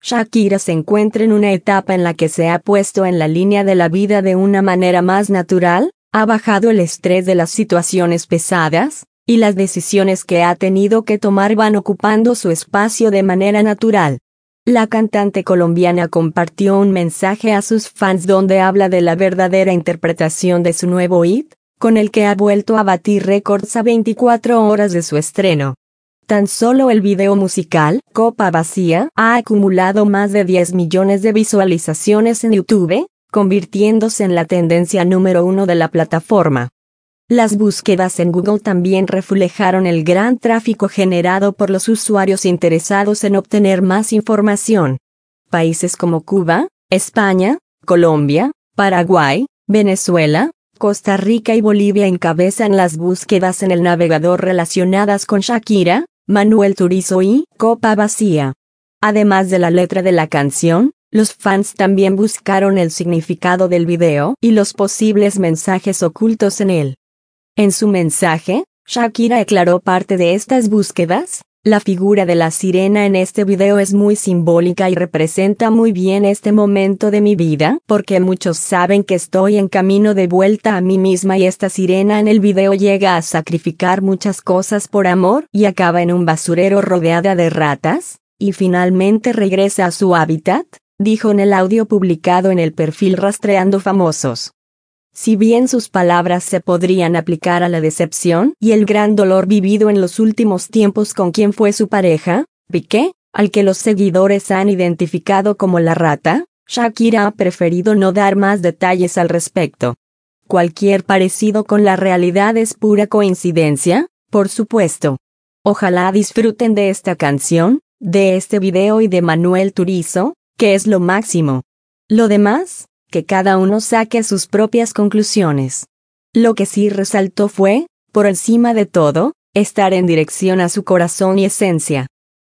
Shakira se encuentra en una etapa en la que se ha puesto en la línea de la vida de una manera más natural, ha bajado el estrés de las situaciones pesadas, y las decisiones que ha tenido que tomar van ocupando su espacio de manera natural. La cantante colombiana compartió un mensaje a sus fans donde habla de la verdadera interpretación de su nuevo hit, con el que ha vuelto a batir récords a 24 horas de su estreno. Tan solo el video musical, Copa Vacía, ha acumulado más de 10 millones de visualizaciones en YouTube, convirtiéndose en la tendencia número 1 de la plataforma. Las búsquedas en Google también reflejaron el gran tráfico generado por los usuarios interesados en obtener más información. Países como Cuba, España, Colombia, Paraguay, Venezuela, Costa Rica y Bolivia encabezan las búsquedas en el navegador relacionadas con Shakira, Manuel Turizo y Copa Vacía. Además de la letra de la canción, los fans también buscaron el significado del video y los posibles mensajes ocultos en él. En su mensaje, Shakira aclaró parte de estas búsquedas. La figura de la sirena en este video es muy simbólica y representa muy bien este momento de mi vida, porque muchos saben que estoy en camino de vuelta a mí misma y esta sirena en el video llega a sacrificar muchas cosas por amor y acaba en un basurero rodeada de ratas, y finalmente regresa a su hábitat, dijo en el audio publicado en el perfil Rastreando Famosos. Si bien sus palabras se podrían aplicar a la decepción y el gran dolor vivido en los últimos tiempos con quien fue su pareja, Piqué, al que los seguidores han identificado como la rata, Shakira ha preferido no dar más detalles al respecto. Cualquier parecido con la realidad es pura coincidencia, por supuesto. Ojalá disfruten de esta canción, de este video y de Manuel Turizo, que es lo máximo. Lo demás, que cada uno saque sus propias conclusiones. Lo que sí resaltó fue, por encima de todo, estar en dirección a su corazón y esencia.